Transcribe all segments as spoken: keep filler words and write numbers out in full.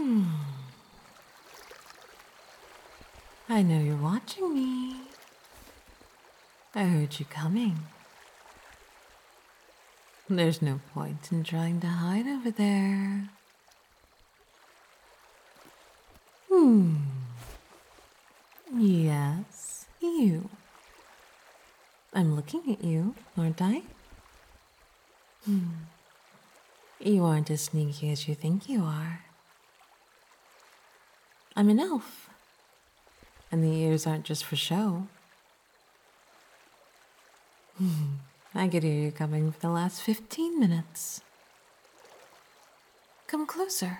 I know you're watching me. I heard you coming. There's no point in trying to hide over there. Hmm. Yes, you. I'm looking at you, aren't I? Hmm. You aren't as sneaky as you think you are. I'm an elf. And the ears aren't just for show. Hmm. I could hear you coming for the last fifteen minutes. Come closer.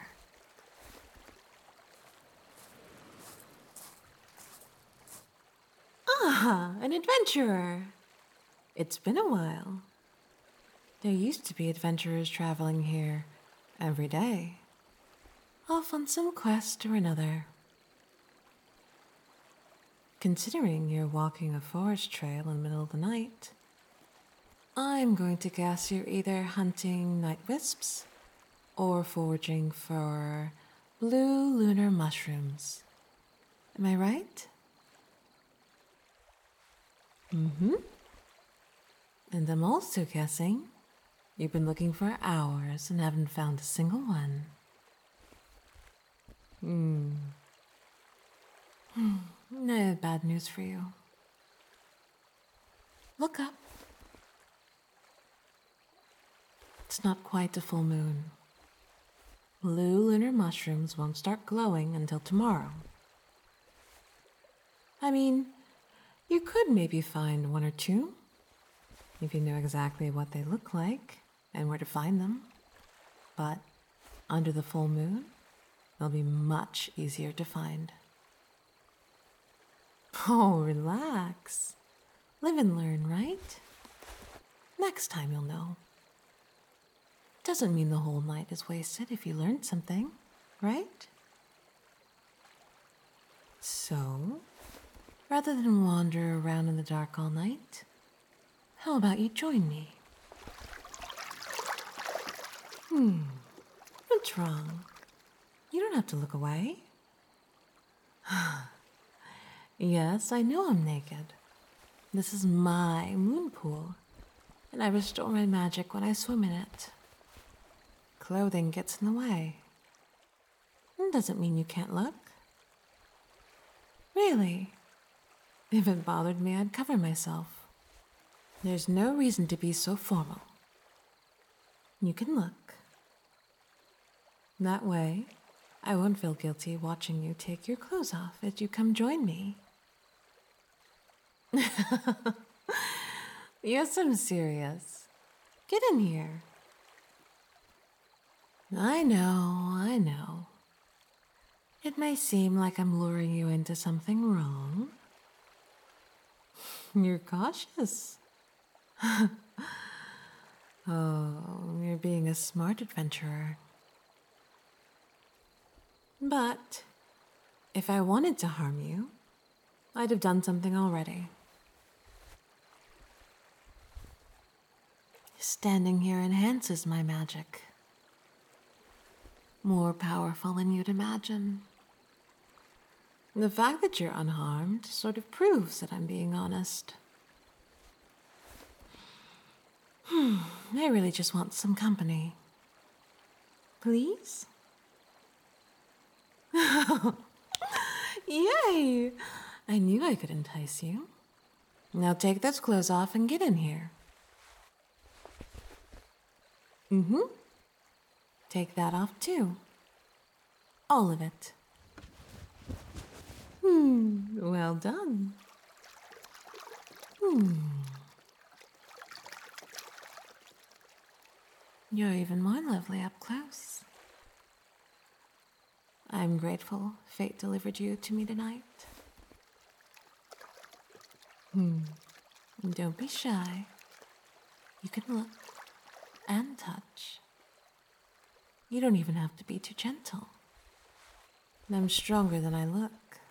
Ah, an adventurer. It's been a while. There used to be adventurers traveling here every day, off on some quest or another. Considering you're walking a forest trail in the middle of the night, I'm going to guess you're either hunting night wisps or foraging for blue lunar mushrooms. Am I right? Mm-hmm. And I'm also guessing you've been looking for hours and haven't found a single one. Hmm. I have bad news for you. Look up. It's not quite a full moon. Blue lunar mushrooms won't start glowing until tomorrow. I mean, you could maybe find one or two, if you know exactly what they look like and where to find them. But under the full moon, they'll be much easier to find. Oh, relax. Live and learn, right? Next time you'll know. Doesn't mean the whole night is wasted if you learned something, right? So, rather than wander around in the dark all night, how about you join me? Hmm, what's wrong? You don't have to look away. Yes, I know I'm naked. This is my moon pool, and I restore my magic when I swim in it. Clothing gets in the way. It doesn't mean you can't look. Really? If it bothered me, I'd cover myself. There's no reason to be so formal. You can look. That way, I won't feel guilty watching you take your clothes off as you come join me. Yes, I'm serious. Get in here. I know, I know. It may seem like I'm luring you into something wrong. You're cautious. Oh, you're being a smart adventurer. But if I wanted to harm you, I'd have done something already. Standing here enhances my magic. More powerful than you'd imagine. The fact that you're unharmed sort of proves that I'm being honest. Hmm, I really just want some company. Please? Yay! I knew I could entice you. Now take those clothes off and get in here. Mm-hmm. Take that off too. All of it. Hmm, well done. Hmm. You're even more lovely up close. I'm grateful fate delivered you to me tonight. Hmm. Don't be shy. You can look and touch. You don't even have to be too gentle. I'm stronger than I look.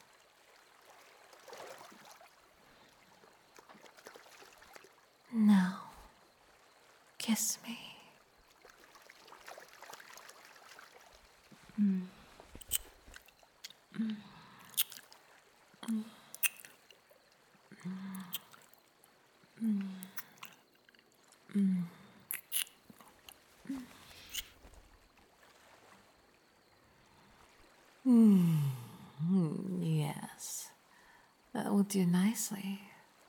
Now, kiss me. will do nicely.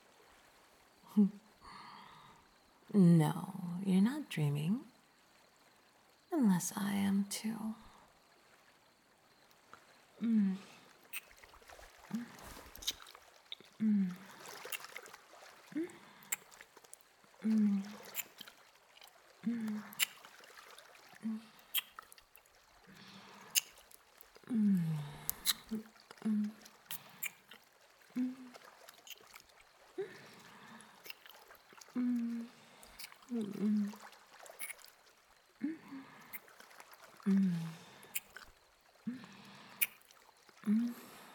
No, you're not dreaming. Unless I am too. Mm. Mm. Mm. Mm. Mm. Mm. Mm. Mm. Mm. Mm.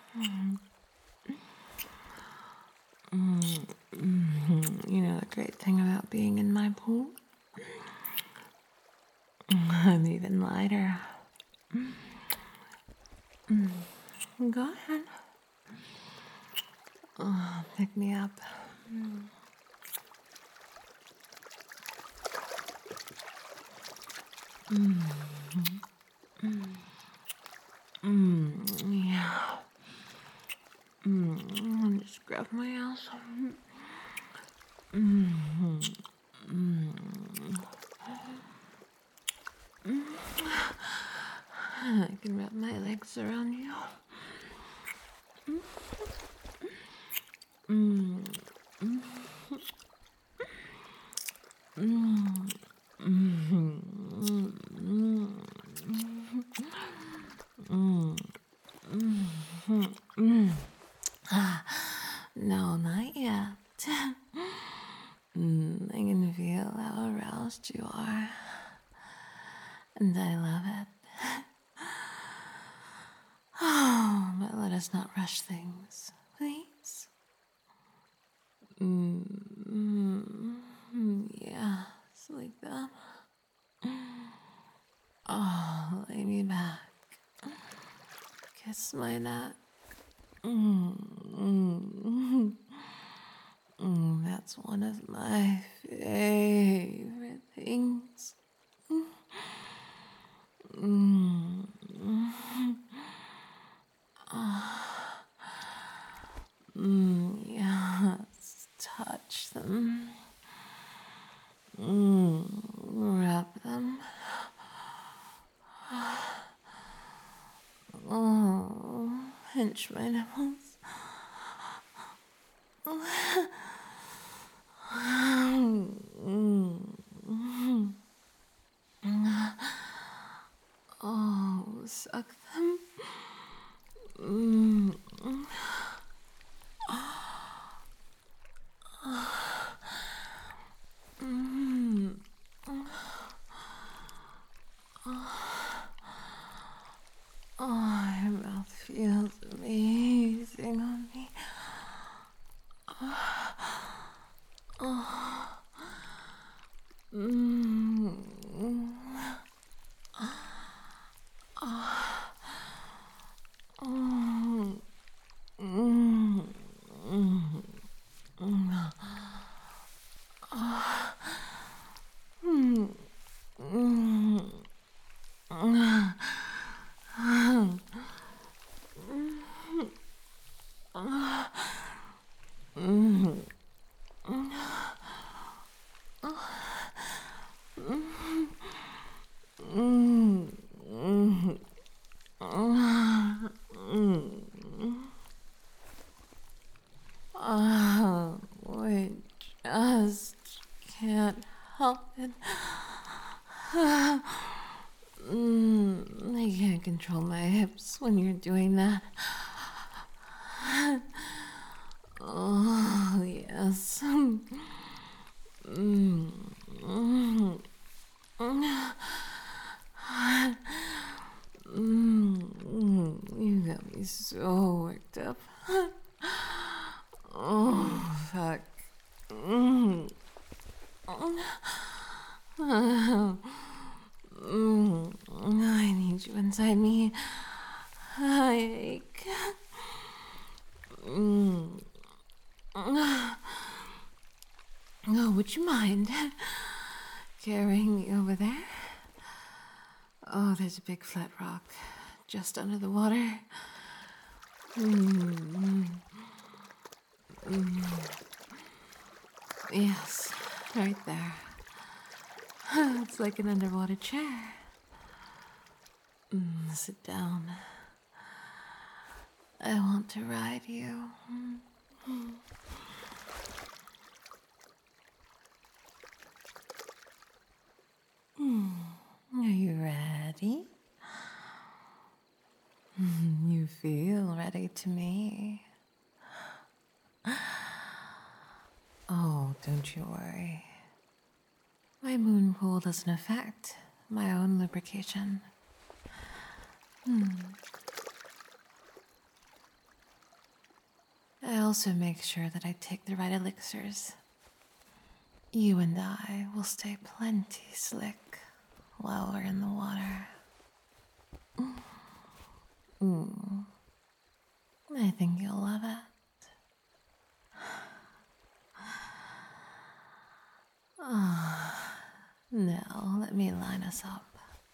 Mm. Mm. You know the great thing about being in my pool? I'm even lighter. Mm. Go ahead. Oh, pick me up. Mm. Mm. Mm. Mm. Yeah. Mm. Just grab my ass. Mm. Mm. Mm. I can wrap my legs around you. Mm. Mm. Mm. Mm. Mm. Mm. Mm. Ah, no, not yet. mm, I can feel how aroused you are, and I love it. Oh, but let us not rush things, please. Mm, mm, mm, yeah, it's like that. Oh, lay me back. Kiss my neck. Mm, mm, mm, that's one of my favorite things. Mm, mm, mm, yes, touch them. Mm, wrap them. Oh, pinch my nipples. Oh, suck them. Mm. Mm. Oh, your mouth feels amazing on me. Mm. Mm. Mm. Mm. Oh, I just can't help it. Mm, I can't control my hips when you're doing that. Oh, yes. Mm, mm, mm, you got me so worked up. Oh, fuck. Mm. Mm, I need you inside me. I ache. Mm. Oh, would you mind carrying me over there? Oh, there's a big flat rock just under the water. Mm. Yes, right there. It's like an underwater chair. Mm, sit down. I want to ride you. Are you ready? You feel ready to me. Oh, don't you worry. My moon pool doesn't affect my own lubrication. I also make sure that I take the right elixirs. You and I will stay plenty slick while we're in the water. Mm. I think you'll love it. Ah, now let me line us up.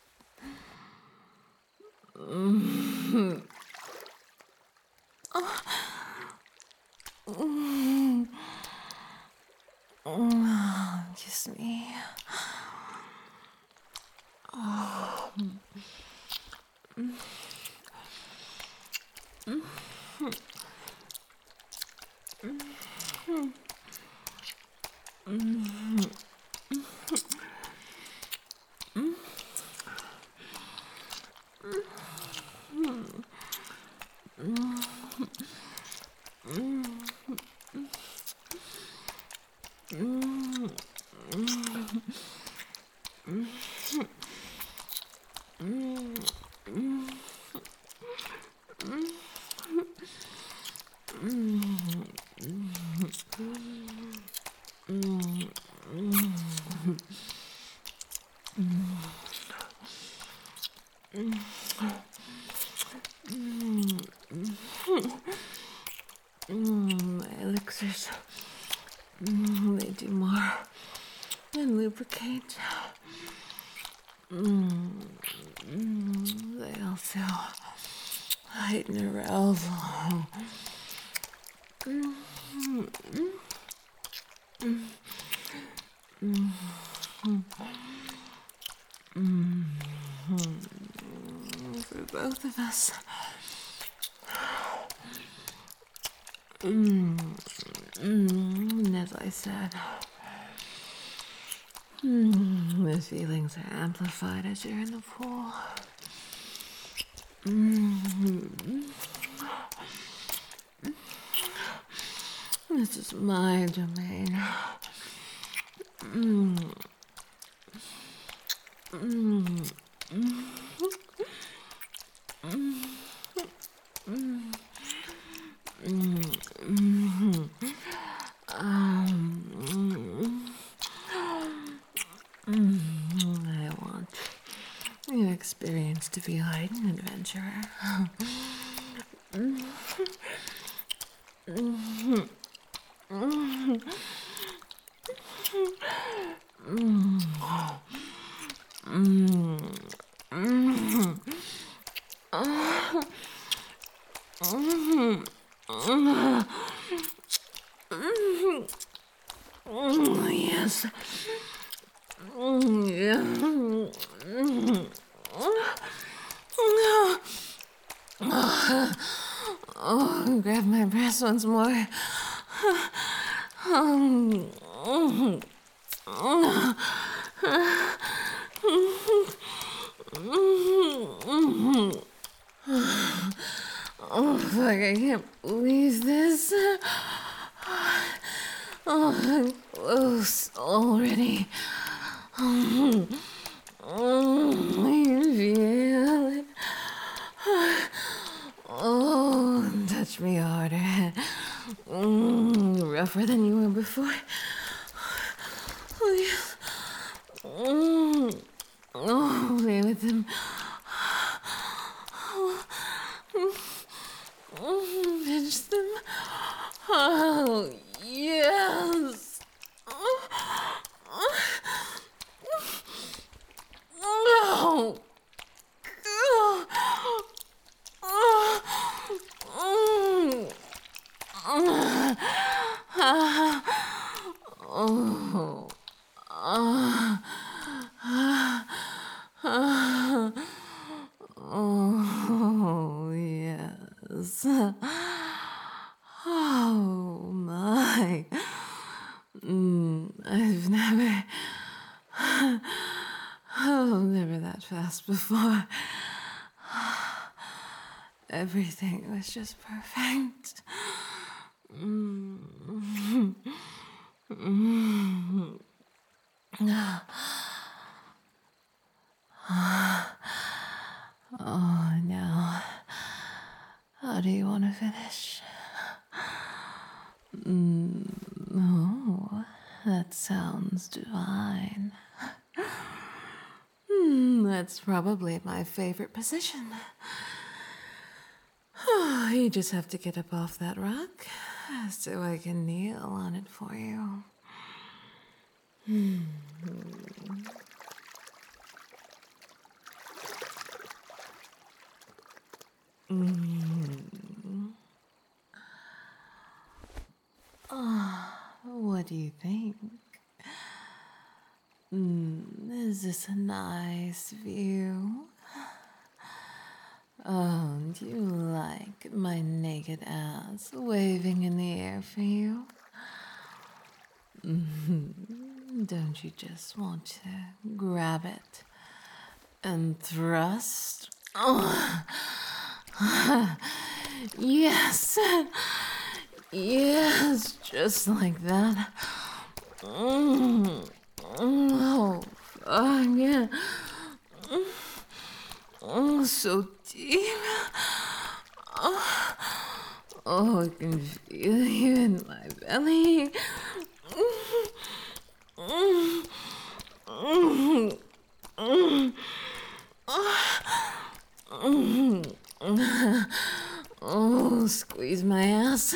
Mm. Mm. Mm. Kiss me. Oh. Mm. Mm. Mm. Mm. Mm, my elixirs, mm, they do more than lubricate. Mm, mm, they also heighten arousal. Mm, mm, mm, mm, mm, mm, mm, for both of us. Mm, mm, and as I said, mm, the feelings are amplified as you're in the pool. Mm, this is my domain. Mm, mm, mm, mm, mm. Mm-hmm. Um, mm-hmm. I want your experience to be like an adventurer. Mm-hmm. Mm-hmm. Mm-hmm. Mm-hmm. Mm-hmm. Oh, yes. Mm, yeah. Mm. Oh, oh, grab my breast once more. Oh, fuck, I can't believe this. Oh, I'm close already. Oh, I can feel it. Oh, touch me harder. Mm, rougher than you were before. Oh, yes. Mm. Oh, play with him. Oh, mm, pinch them. Oh, yes. No. Oh, yes. Oh, my. Mm, I've never. Oh, never that fast before. Everything was just perfect. Mm. Mm. Oh, now, how do you want to finish? Mm. Oh, that sounds divine. Mm, that's probably my favorite position. You just have to get up off that rock so I can kneel on it for you. Mm. Oh, what do you think? Mm, is this a nice view? Oh, do you like my naked ass waving in the air for you? Mm-hmm. Don't you just want to grab it and thrust? Oh. Yes. Yes, just like that. Mm. Oh, fuck yeah. Oh, so deep. Oh, oh, I can feel you in my belly. Oh, squeeze my ass.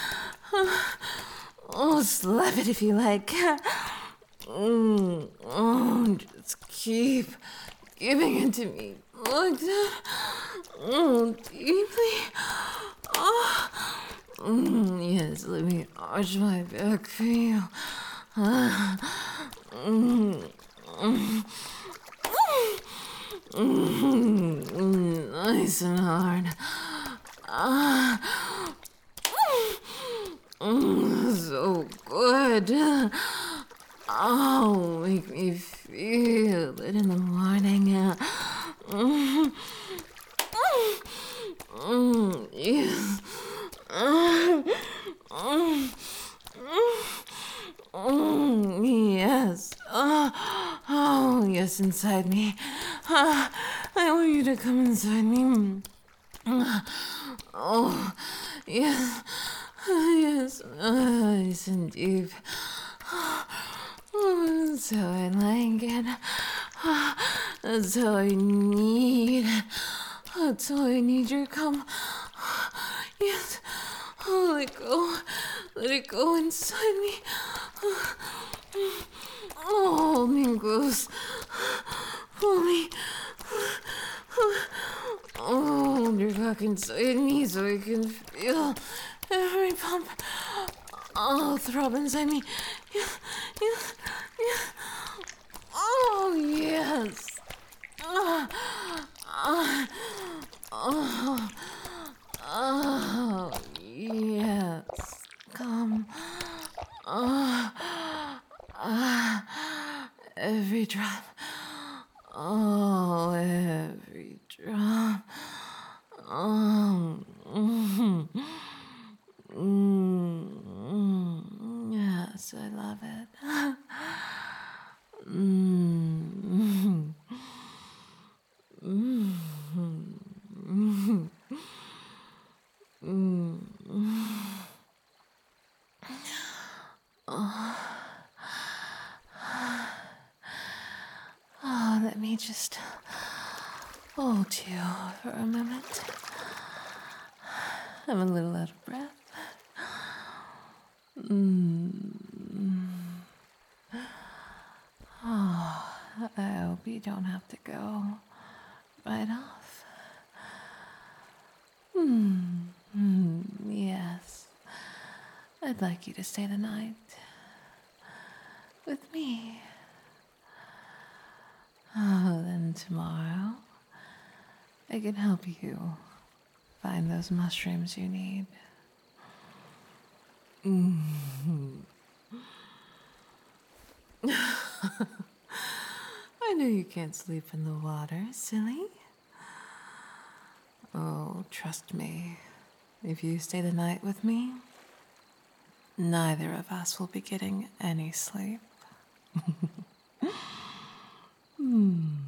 Oh, slap it if you like. Mm, oh, just keep giving it to me like that. Oh, deeply. Oh, mm, yes, let me arch my back for you. Uh, mm, mm, mm, mm, nice and hard. Ah, mm, so good. Oh, make me feel it in the morning. Uh, mm, mm, yes. Mm, mm, mm, yes. Uh, oh, yes, inside me. Uh, I want you to come inside me. Uh, oh, yes. Yes, uh, nice and deep. Oh, that's how I like it. That's how I need it. That's how I need your come. Yes. Oh, let it go. Let it go inside me. Oh, hold me close. Pull me. Oh, hold your cock inside me so I can feel every pump. Oh, throb inside me. Yes, yes, yes. Oh, yes. Ah, ah, oh, oh, yes. Come. Oh, ah, every drop. Oh, every drop. Oh, mm, mm, mm, yes, I love it. Mm, mm, mm, mm, mm. Oh, let me just hold you for a moment. I'm a little out of breath. Mm. Oh, I hope you don't have to go right off. Hmm. Hmm. Yes. I'd like you to stay the night with me. Oh, then tomorrow I can help you find those mushrooms you need. I know you can't sleep in the water, silly. Oh, trust me. If you stay the night with me, neither of us will be getting any sleep.